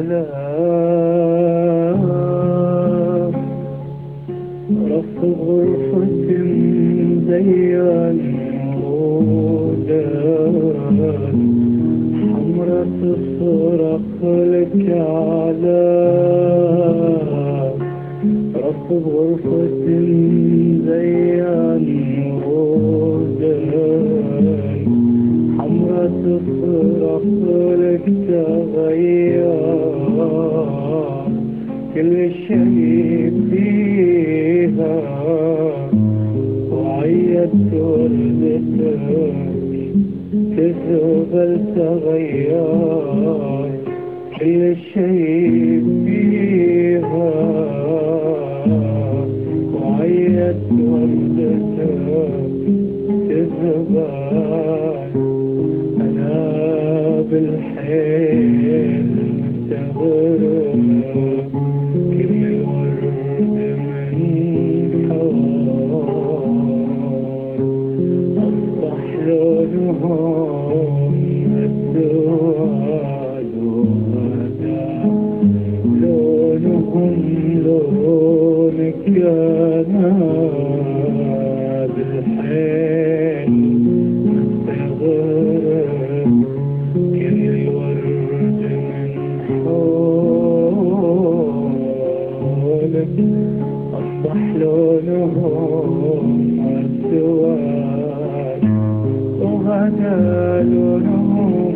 على رف غرفة زي النمودان، حمرة تصرخ لك على رف غرفة زي النمودان، حمرة تصرخ لك تغير كل شيء فيها، وعيت وردتك تزغل تغير كل شيء فيها، وعيت وردتك تزغل. أنا بالحيل مستغرب كل الورد من حوار، أصبح لونهم السواد وغدا لونهم لونك. أنا بالحيل مستغرب كل الورد من حولك، أصبح لونهم السواد وغدا لونهم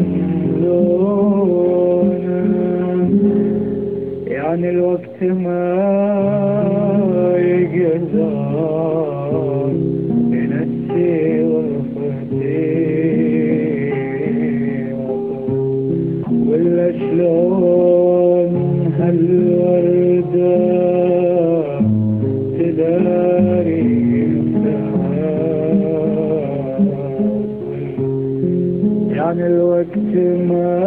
لونك. يعني الوقت ما يقدر ينسي غرفتي، ولا شلون هالوردة تداري يعني الوقت ما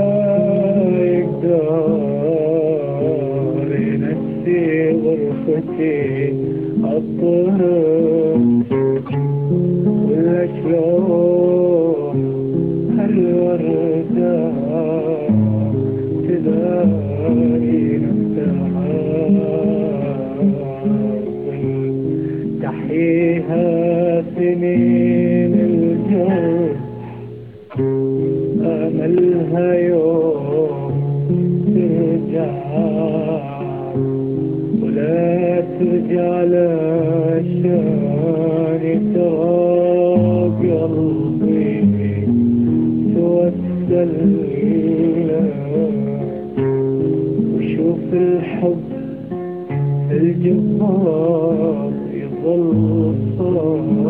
يقدر ينسي غرفتي الطرق، ولا شلون هالوردة تداري نفسها، تحييها سنين الجرح، أملها يوم ترجع، ولا ترجع لشان ترى قلبي توسل لك، وشوف الحب الجبار يظل صار